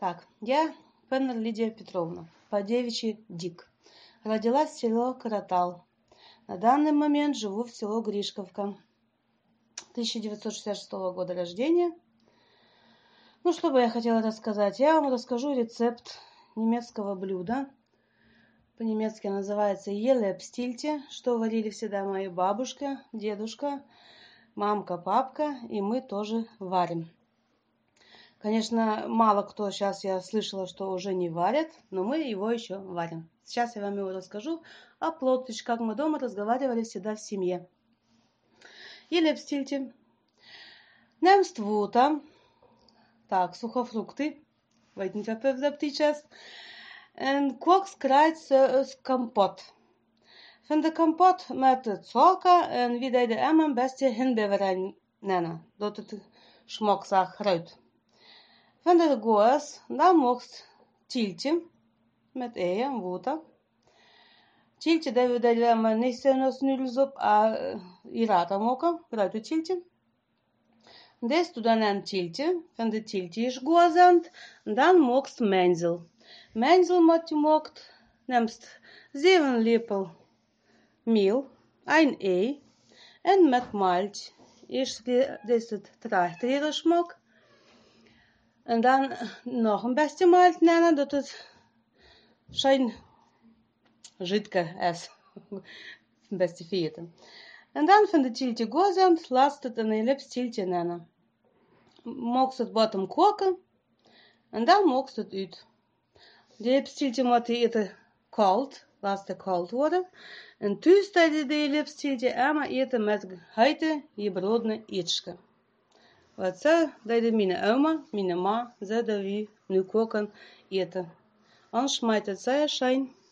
Так, я Феннер Лидия Петровна, по-девичьи Дик. Родилась в село Каратал. На данный момент живу в село Гришковка. 1966 года рождения. Ну, что бы я хотела рассказать? Я вам расскажу рецепт немецкого блюда. По-немецки называется Елепстильте, что варили всегда моя бабушка, дедушка, мамка, папка, и мы тоже варим. Конечно, мало кто сейчас, я слышала, что уже не варят, но мы его еще варим. Сейчас я вам его расскажу, а плотич, как мы дома разговаривали всегда в семье. Елепстильте. Немствута. Так, сухофрукты. Weet niet wat птичес. En kokskruid компот. Van de компот met suiker en wie deed een beste hinbeverijn nennen. Dat het smaak zag eruit. Van de goos, dan mocht tiltje met eieren, water. Tiltje, dat we dat maar niet zijn noedels op, irata mokken, eruit het tiltje. Des tu dan een tiltje, van de tiltje is goosend, dan mocht menzel. Menzel moet je mocht, neemst 7 lepel meel, 1 ei, en met malt. Eerst is het traag smaak. En dan nog een beetje malt nemen, dat het schijn жидко is. Een beetje veten. En dan van de tiltje gozend, laat het een Елепстильте nemen. Mocht het bottom koken. En dan mocht het uit. De Елепстильте moet je eten koud. Laat het koud worden. En thuis tijdens de Елепстильте allemaal eten met heite gebroden eitje. Wat ze deden mijn oma, mijn ma, ze dat we nu koken eten. Ons smaakt het zeer fijn.